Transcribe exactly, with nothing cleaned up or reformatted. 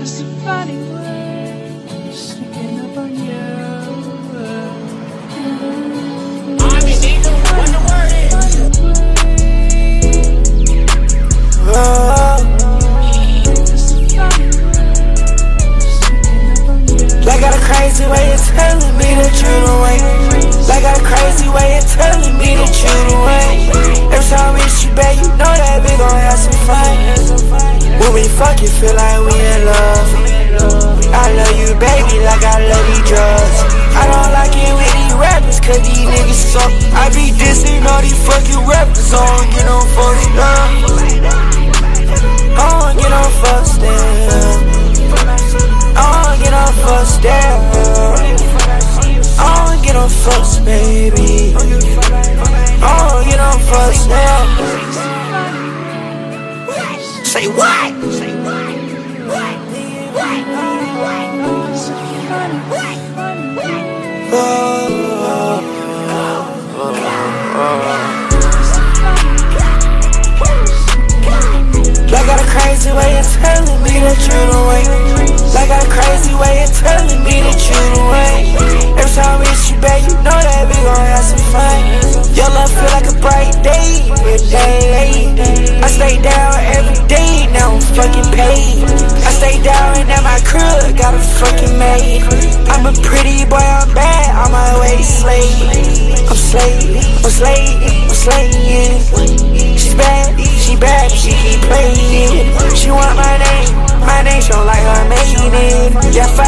Just a funny way sneaking up on you. I mean, nigga, what the word is? Like got a crazy way of telling me that you the way. Like got a crazy way of telling me that you the way. Every time we shoot back, you know that we gon' have some fun. When we fuck, it feel like we in love. I love you, baby, like I love these drugs. I don't like it with these rappers, cause these niggas suck. I be dissing all these fucking rappers, I don't get no fucks down. I don't get no fucks down. I don't get no fucks down. I don't get no fucks, baby. I don't get no fucks down. Say what? Say what? What? What? What? Oh, oh, oh, oh. Like got a crazy way of telling me that you the way. Like got a crazy way of telling me that you the way. Every time we shoot back, you know that we gon' have some fun. Your love feel like a bright day, every day. I stay down every day, now I'm fucking paid. I stay down and at my crib, got a fucking maid. I'm a pretty boy, I'm bad, on my way to slay. I'm slaying, I'm slaying, I'm slaying. She's bad, she bad, she keep playing. She want my name, my name show like her maiden. Yeah,